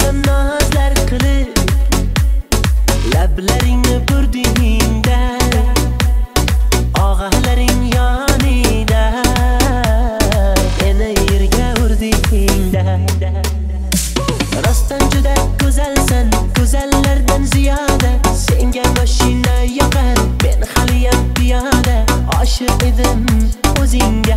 desam nazlar qilib lablaringni burdingda og'alaring yonida meni yerga urdingda rostdan juda go'zalsan go'zallardan ziyoda senga mashina yoqar men haliyam piyoda oshiq edim o'zingga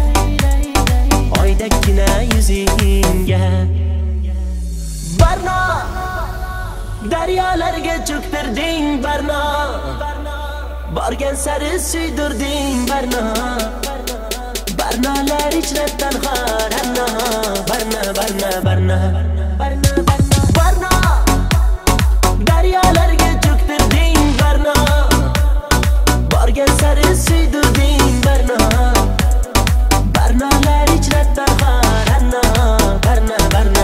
oydagina yuzingga Barno daryolarga cho'ktirding Barno borgan sari suydirding Barno Barnolar ichra tanho Ranno Barno Barno daryolarga cho'ktirding Barno borgan sari suydirding Barno Barnolar ichra tanho Ranno Barno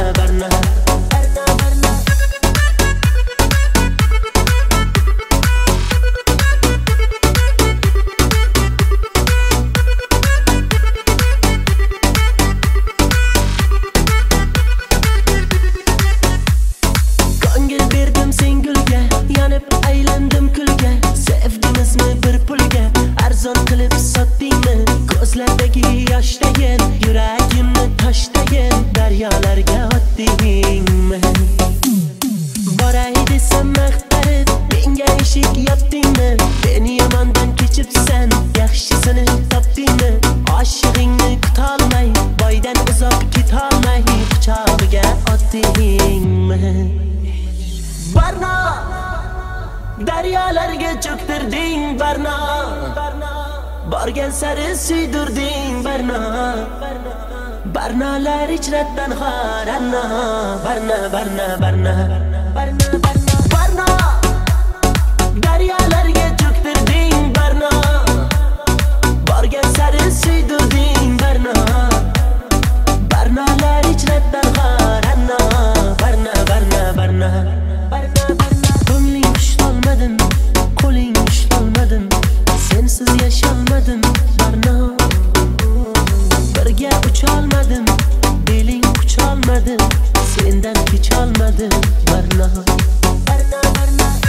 aylandim kulga sevdingizmi bir pulga arzon qilib sotdingmi ko'zlardagi yoshdagin yuragimni tashdagin daryolarga otdingmi boray desam maqtarib menga eshik yopdingmi meni yomondan kechibsan yaxshisini topdingmi oshig'ingni kutolmay boydan uzoq ketolmay quchog'iga otdingmi Barno daryolarga cho'ktirding Barno borgan sari suydirding Barno Barnolar ichra tanho Ranno Barno daryolarga cho'ktirding Barno borgan sari suydirding Barno Barnolar ichra tanho Ranno Barno ko'ngling ushlolmadim qo'ling ushlolmadim sensiz yasholmadim Barno birga ucholmadim beling qucholmadim sendan kecholmadim Barno